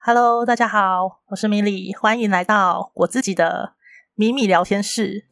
Hello， 大家好，我是米莉，欢迎来到我自己的米米聊天室。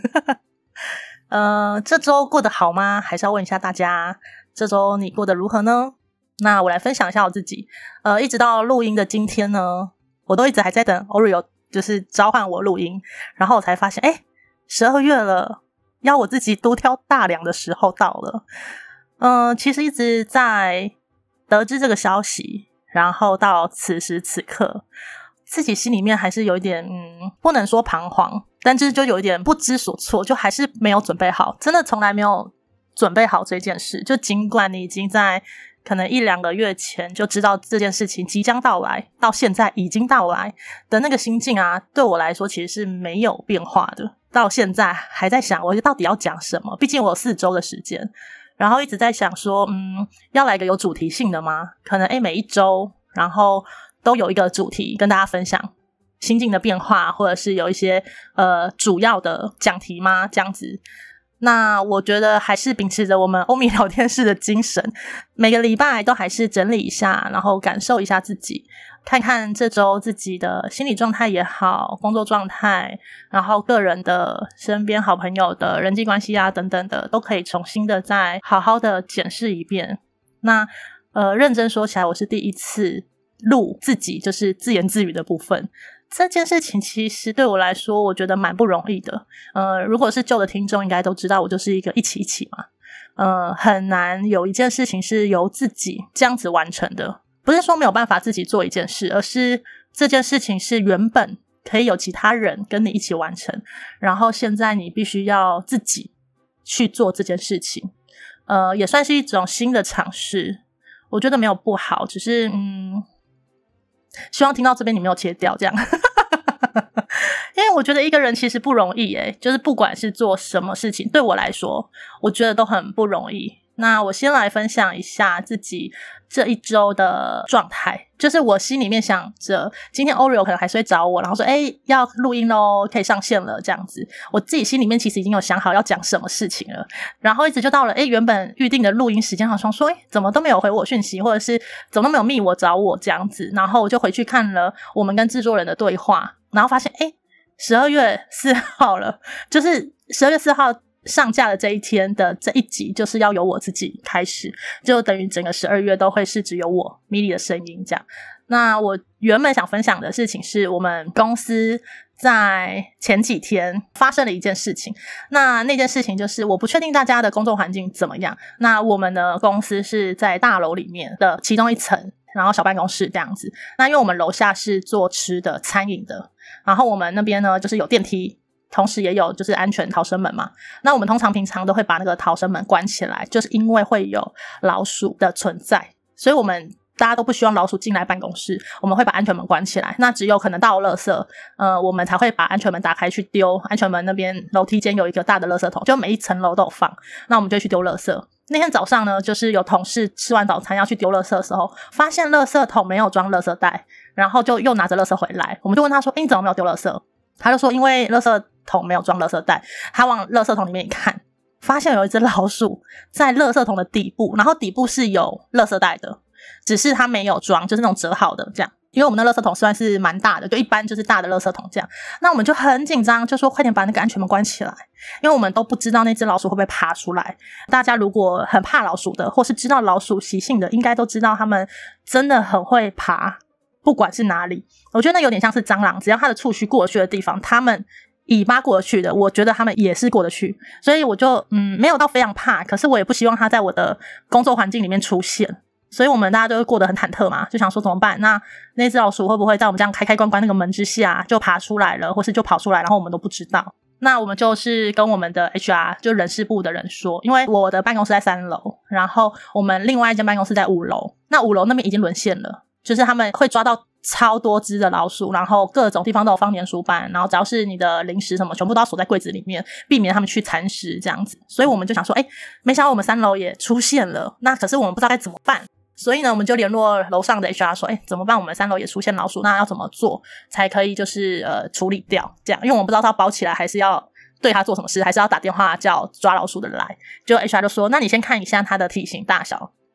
这周过得好吗？还是要问一下大家，这周你过得如何呢？那我来分享一下我自己。一直到录音的今天呢，我都一直还在等 Oreo 就是召唤我录音，然后我才发现12月了，要我自己多挑大梁的时候到了。其实一直在得知这个消息，然后到此时此刻，自己心里面还是有一点不能说彷徨，但就有一点不知所措，就还是没有准备好，真的从来没有准备好这件事。就尽管你已经在可能1-2个月前就知道这件事情即将到来，到现在已经到来的那个心境啊，对我来说其实是没有变化的。到现在还在想我到底要讲什么，毕竟我有4周的时间，然后一直在想说要来一个有主题性的吗？可能每一周然后都有一个主题跟大家分享心境的变化，或者是有一些主要的讲题吗？这样子。那我觉得还是秉持着我们欧米聊天室的精神，每个礼拜都还是整理一下，然后感受一下自己，看看这周自己的心理状态也好，工作状态，然后个人的身边好朋友的人际关系啊等等的，都可以重新的再好好的检视一遍。那认真说起来，我是第一次录自己就是自言自语的部分，这件事情其实对我来说我觉得蛮不容易的。如果是旧的听众应该都知道我就是一个一起嘛，很难有一件事情是由自己这样子完成的，不是说没有办法自己做一件事，而是这件事情是原本可以有其他人跟你一起完成，然后现在你必须要自己去做这件事情。也算是一种新的尝试，我觉得没有不好，只是希望听到这边你没有切掉这样。因为我觉得一个人其实不容易就是不管是做什么事情，对我来说我觉得都很不容易。那我先来分享一下自己这一周的状态，就是我心里面想着今天 Oreo 可能还是会找我，然后说要录音咯，可以上线了这样子。我自己心里面其实已经有想好要讲什么事情了，然后一直就到了原本预定的录音时间，好像说怎么都没有回我讯息，或者是怎么都没有密我找我这样子。然后我就回去看了我们跟制作人的对话，然后发现12月4号了，就是12月4号上架的这一天的这一集就是要由我自己开始，就等于整个12月都会是只有我米莉的声音这样。那我原本想分享的事情是我们公司在前几天发生了一件事情，那件事情就是我不确定大家的工作环境怎么样，那我们的公司是在大楼里面的其中一层，然后小办公室这样子。那因为我们楼下是做吃的餐饮的，然后我们那边呢就是有电梯，同时也有就是安全逃生门嘛。那我们通常平常都会把那个逃生门关起来，就是因为会有老鼠的存在，所以我们大家都不希望老鼠进来办公室，我们会把安全门关起来。那只有可能倒垃圾我们才会把安全门打开去丢。安全门那边楼梯间有一个大的垃圾桶，就每一层楼都有放，那我们就去丢垃圾。那天早上呢，就是有同事吃完早餐要去丢垃圾的时候，发现垃圾桶没有装垃圾袋，然后就又拿着垃圾回来。我们就问他说你怎么没有丢垃圾？他就说因为垃圾桶没有装垃圾袋，他往垃圾桶里面一看，发现有一只老鼠在垃圾桶的底部，然后底部是有垃圾袋的，只是它没有装，就是那种折好的这样。因为我们的垃圾桶算是蛮大的，就一般就是大的垃圾桶这样。那我们就很紧张，就说快点把那个安全门关起来，因为我们都不知道那只老鼠会不会爬出来。大家如果很怕老鼠的，或是知道老鼠习性的，应该都知道它们真的很会爬，不管是哪里。我觉得那有点像是蟑螂，只要它的触须过得去的地方，它们尾巴过得去的，我觉得他们也是过得去。所以我就没有到非常怕，可是我也不希望它在我的工作环境里面出现。所以我们大家都会过得很忐忑嘛，就想说怎么办，那只老鼠会不会在我们这样开关那个门之下就爬出来了，或是就跑出来，然后我们都不知道。那我们就是跟我们的 HR 就人事部的人说，因为我的办公室在3楼，然后我们另外一间办公室在5楼，那5楼那边已经沦陷了，就是他们会抓到超多只的老鼠，然后各种地方都有放粘鼠板，然后只要是你的零食什么全部都要锁在柜子里面，避免他们去蚕食这样子。所以我们就想说没想到我们3楼也出现了，那可是我们不知道该怎么办。所以呢我们就联络楼上的 HR 说怎么办，我们3楼也出现老鼠，那要怎么做才可以就是处理掉这样。因为我们不知道他要包起来还是要对他做什么事，还是要打电话叫抓老鼠的来。就 HR 就说那你先看一下他的体型大小，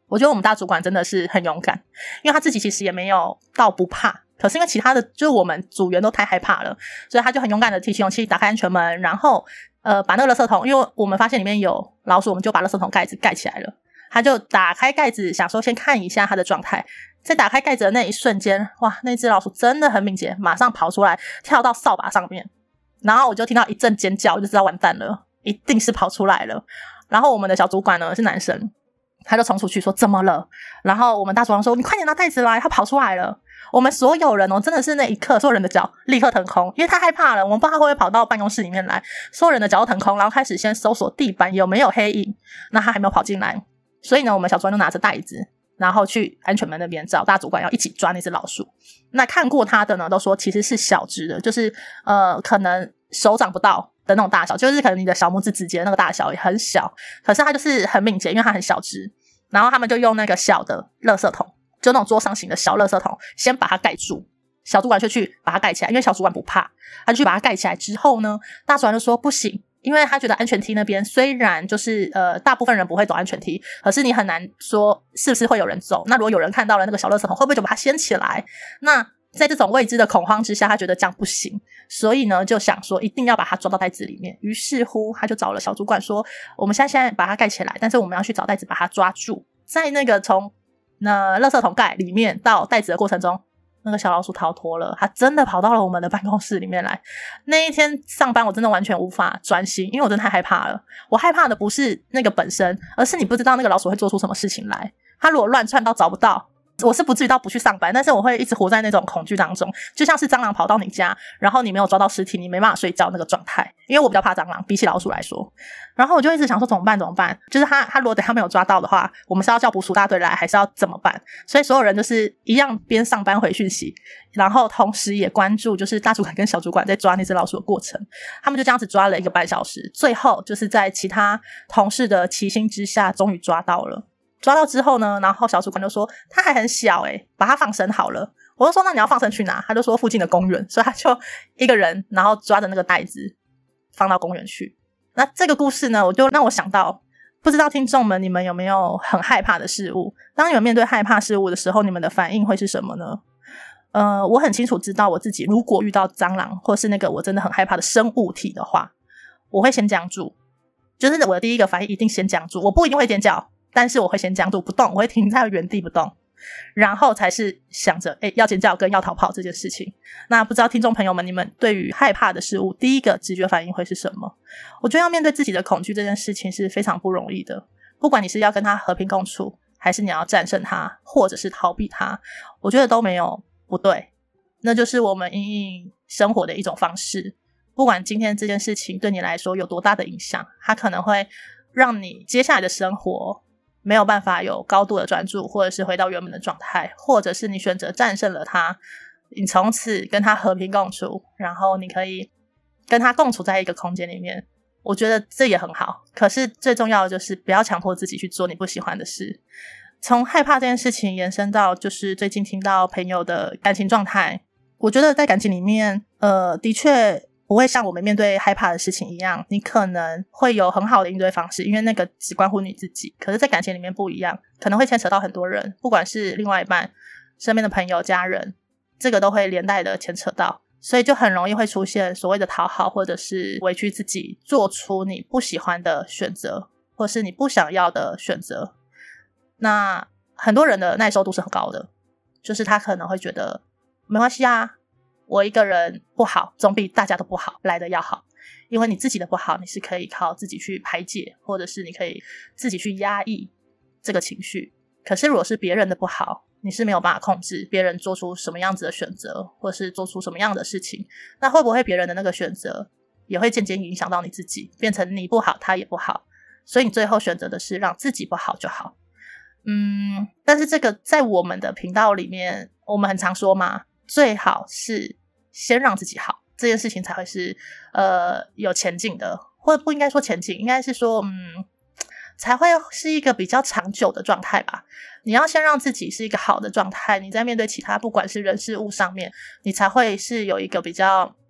我觉得我们大主管真的是很勇敢，因为他自己其实也没有到不怕，可是因为其他的就是我们组员都太害怕了，所以他就很勇敢的提起勇气打开安全门，然后把那个垃圾桶，因为我们发现里面有老鼠，我们就把垃圾桶盖子盖起来了。他就打开盖子想说先看一下它的状态，在打开盖子的那一瞬间，哇，那只老鼠真的很敏捷，马上跑出来跳到扫把上面，然后我就听到一阵尖叫，我就知道完蛋了，一定是跑出来了。然后我们的小主管呢是男生，他就冲出去说怎么了，然后我们大主管说你快点拿袋子来，他跑出来了。我们所有人真的是那一刻所有人的脚立刻腾空，因为太害怕了，我们不知道他会不会跑到办公室里面来，所有人的脚都腾空，然后开始先搜索地板有没有黑影，那他还没有跑进来，所以呢我们小主管就拿着袋子然后去安全门那边找大主管要一起抓那只老鼠。那看过他的呢都说其实是小只的，就是可能手掌不到的那种大小，就是可能你的小拇指指节那个大小也很小，可是他就是很敏捷，因为他很小只。然后他们就用那个小的垃圾桶，就那种桌上型的小垃圾桶先把它盖住，小主管就去把它盖起来，因为小主管不怕，他就去把它盖起来之后呢，大主管就说不行，因为他觉得安全梯那边虽然就是大部分人不会走安全梯，可是你很难说是不是会有人走，那如果有人看到了那个小垃圾桶会不会就把它掀起来，那在这种未知的恐慌之下，他觉得这样不行，所以呢就想说一定要把它装到袋子里面。于是乎他就找了小主管说我们现在把它盖起来，但是我们要去找袋子把它抓住。在那个从垃圾桶盖里面到袋子的过程中，那个小老鼠逃脱了，它真的跑到了我们的办公室里面来。那一天上班我真的完全无法专心，因为我真的太害怕了。我害怕的不是那个本身，而是你不知道那个老鼠会做出什么事情来。它如果乱窜到找不到，我是不至于到不去上班，但是我会一直活在那种恐惧当中，就像是蟑螂跑到你家，然后你没有抓到尸体，你没办法睡觉那个状态。因为我比较怕蟑螂，比起老鼠来说。然后我就一直想说怎么办，就是他如果等他没有抓到的话，我们是要叫捕鼠大队来还是要怎么办？所以所有人就是一样边上班回讯息，然后同时也关注就是大主管跟小主管在抓那只老鼠的过程。他们就这样子抓了1个半小时，最后就是在其他同事的齐心之下终于抓到了。抓到之后呢，然后小主管就说他还很小把他放生好了。我就说那你要放生去哪？他就说附近的公园，所以他就一个人然后抓着那个袋子放到公园去。那这个故事呢，我就让我想到，不知道听众们你们有没有很害怕的事物？当你们面对害怕事物的时候，你们的反应会是什么呢？我很清楚知道我自己如果遇到蟑螂或是那个我真的很害怕的生物体的话，我会先僵住，就是我的第一个反应一定先僵住，我不一定会尖叫，但是我会先僵住不动，我会停在原地不动，然后才是想着要尖叫跟要逃跑这件事情。那不知道听众朋友们，你们对于害怕的事物第一个直觉反应会是什么？我觉得要面对自己的恐惧这件事情是非常不容易的，不管你是要跟它和平共处，还是你要战胜它，或者是逃避它，我觉得都没有不对，那就是我们因应生活的一种方式。不管今天这件事情对你来说有多大的影响，它可能会让你接下来的生活没有办法有高度的专注，或者是回到原本的状态，或者是你选择战胜了它，你从此跟它和平共处，然后你可以跟它共处在一个空间里面，我觉得这也很好。可是最重要的就是不要强迫自己去做你不喜欢的事。从害怕这件事情延伸到就是最近听到朋友的感情状态，我觉得在感情里面的确不会像我们面对害怕的事情一样，你可能会有很好的应对方式，因为那个只关乎你自己。可是在感情里面不一样，可能会牵扯到很多人，不管是另外一半、身边的朋友、家人，这个都会连带的牵扯到，所以就很容易会出现所谓的讨好，或者是委屈自己做出你不喜欢的选择，或是你不想要的选择。那很多人的耐受度是很高的，就是他可能会觉得没关系啊，我一个人不好总比大家都不好来得要好，因为你自己的不好你是可以靠自己去排解，或者是你可以自己去压抑这个情绪。可是如果是别人的不好，你是没有办法控制别人做出什么样子的选择，或是做出什么样的事情，那会不会别人的那个选择也会渐渐影响到你自己，变成你不好他也不好，所以你最后选择的是让自己不好就好。但是这个在我们的频道里面我们很常说嘛，最好是先让自己好，这件事情才会是有前进的，或不应该说前进，应该是说才会是一个比较长久的状态吧。你要先让自己是一个好的状态，你在面对其他不管是人事物上面，你才会是有一个比较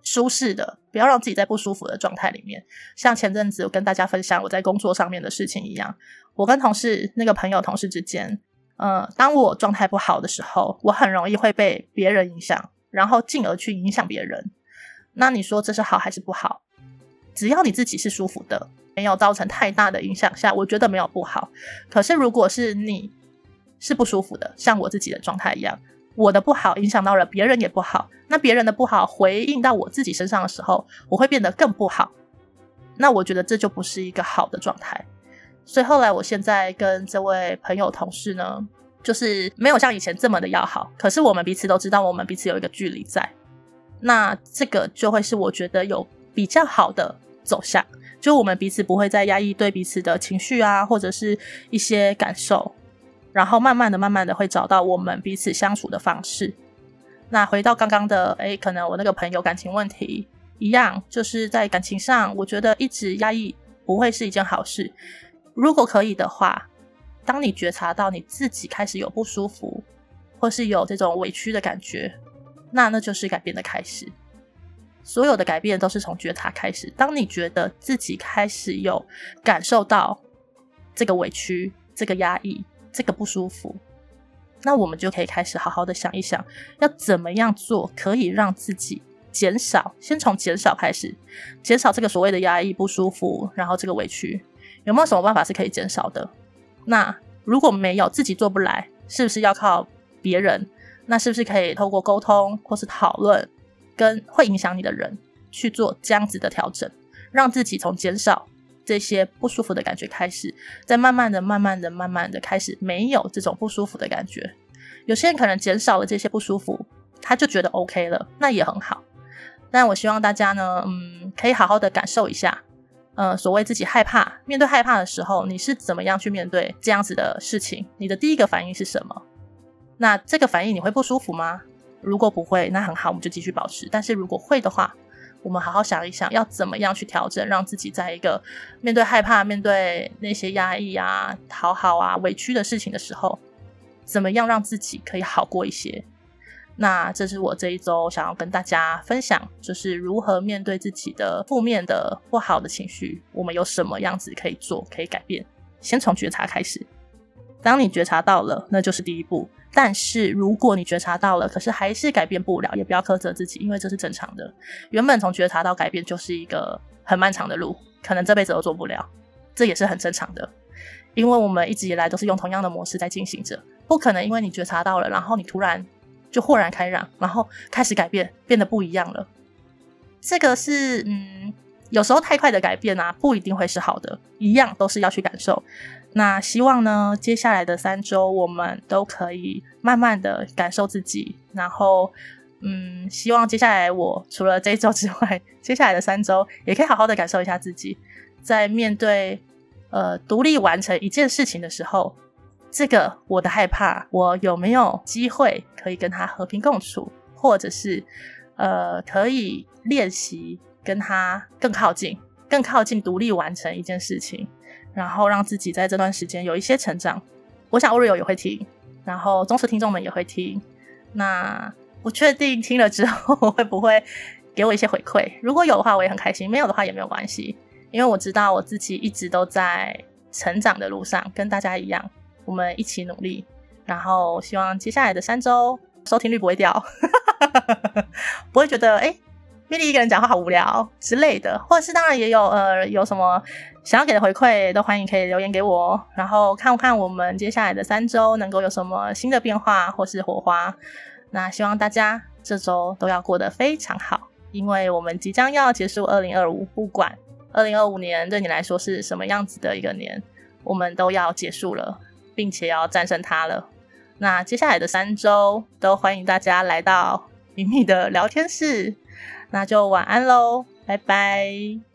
舒适的，不要让自己在不舒服的状态里面。像前阵子我跟大家分享我在工作上面的事情一样，我跟同事那个朋友同事之间当我状态不好的时候，我很容易会被别人影响，然后进而去影响别人。那你说这是好还是不好？只要你自己是舒服的，没有造成太大的影响下，我觉得没有不好。可是如果是你是不舒服的，像我自己的状态一样，我的不好影响到了别人也不好，那别人的不好回应到我自己身上的时候，我会变得更不好。那我觉得这就不是一个好的状态。所以后来我现在跟这位朋友同事呢，就是没有像以前这么的要好，可是我们彼此都知道我们彼此有一个距离在。那这个就会是我觉得有比较好的走向，就我们彼此不会再压抑对彼此的情绪啊，或者是一些感受，然后慢慢的会找到我们彼此相处的方式。那回到刚刚的可能我那个朋友感情问题一样，就是在感情上我觉得一直压抑不会是一件好事。如果可以的话，当你觉察到你自己开始有不舒服或是有这种委屈的感觉，那就是改变的开始。所有的改变都是从觉察开始。当你觉得自己开始有感受到这个委屈、这个压抑、这个不舒服，那我们就可以开始好好的想一想，要怎么样做可以让自己减少，先从减少开始，减少这个所谓的压抑、不舒服，然后这个委屈，有没有什么办法是可以减少的？那如果没有，自己做不来，是不是要靠别人？那是不是可以透过沟通或是讨论跟会影响你的人去做这样子的调整，让自己从减少这些不舒服的感觉开始，再慢慢的开始没有这种不舒服的感觉。有些人可能减少了这些不舒服，他就觉得 OK 了，那也很好。但我希望大家呢可以好好的感受一下所谓自己害怕，面对害怕的时候，你是怎么样去面对这样子的事情？你的第一个反应是什么？那这个反应你会不舒服吗？如果不会，那很好，我们就继续保持。但是如果会的话，我们好好想一想，要怎么样去调整，让自己在一个面对害怕、面对那些压抑啊、讨好啊、委屈的事情的时候，怎么样让自己可以好过一些。那这是我这一周想要跟大家分享，就是如何面对自己的负面的不好的情绪，我们有什么样子可以做，可以改变。先从觉察开始，当你觉察到了，那就是第一步。但是如果你觉察到了，可是还是改变不了，也不要苛责自己，因为这是正常的。原本从觉察到改变就是一个很漫长的路，可能这辈子都做不了，这也是很正常的。因为我们一直以来都是用同样的模式在进行着，不可能因为你觉察到了，然后你突然就豁然开朗，然后开始改变，变得不一样了。这个是有时候太快的改变啊，不一定会是好的，一样都是要去感受。那希望呢，接下来的3周我们都可以慢慢的感受自己，然后希望接下来我除了这一周之外，接下来的3周也可以好好的感受一下自己，在面对独立完成一件事情的时候，这个我的害怕，我有没有机会可以跟他和平共处，或者是可以练习跟他更靠近独立完成一件事情，然后让自己在这段时间有一些成长。我想 Oreo 也会听，然后忠实听众们也会听，那不确定听了之后会不会给我一些回馈，如果有的话我也很开心，没有的话也没有关系，因为我知道我自己一直都在成长的路上，跟大家一样，我们一起努力，然后希望接下来的3周收听率不会掉不会觉得Millie 一个人讲话好无聊之类的，或者是当然也有什么想要给的回馈，都欢迎可以留言给我，然后看看我们接下来的3周能够有什么新的变化或是火花。那希望大家这周都要过得非常好，因为我们即将要结束2025，不管2025年对你来说是什么样子的一个年，我们都要结束了，并且要战胜它了。那接下来的3周都欢迎大家来到咪咪的聊天室，那就晚安咯，拜拜。